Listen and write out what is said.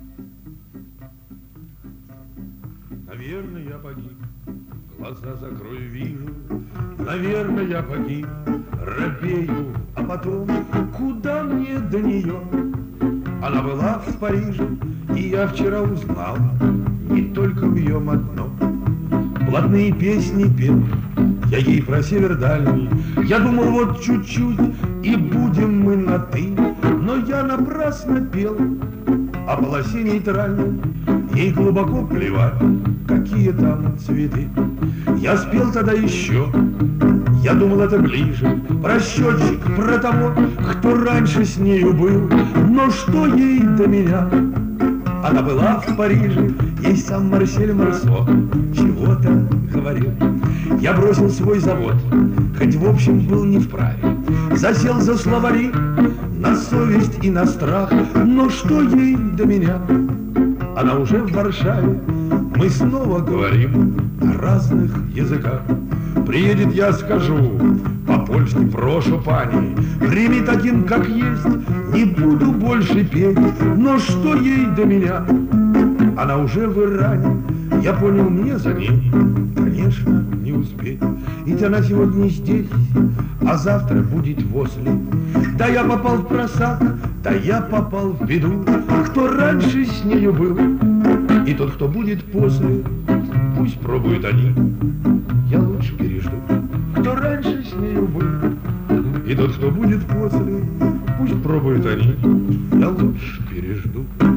Наверное, я погиб, глаза закрою, вижу. Наверное, я погиб, робею, а потом куда мне до нее? Она была в Париже, и я вчера узнал не только в ее одном. Блатные песни пел я ей про север дальний. Я думал, вот чуть-чуть, и будем мы на «ты». Но я напрасно пел о полосе нейтральной. Ей глубоко плевать, какие там цветы. Я спел тогда еще, я думал, это ближе, про счетчик, про того, кто раньше с нею был. Но что ей до меня? Она была в Париже, ей сам Марсель Марсо чего-то говорил. Я бросил свой завод, хоть в общем был не вправе. Засел за словари, на совесть и на страх. Но что ей до меня? Она уже в Варшаве, мы снова говорим на разных языках. Приедет, я скажу по-польски: прошу, пани, прими таким, как есть, не буду больше петь. Но что ей до меня? Она уже в Иране, я понял, мне за ней, конечно, не успеть. Ведь она сегодня здесь, а завтра будет возле. Да я попал в просак, да я попал в беду. Кто раньше с нею был, и тот, кто будет после, пусть пробуют они, я лучше пережду. Кто раньше с нею был, и тот, кто будет после, пусть пробуют они, я лучше пережду.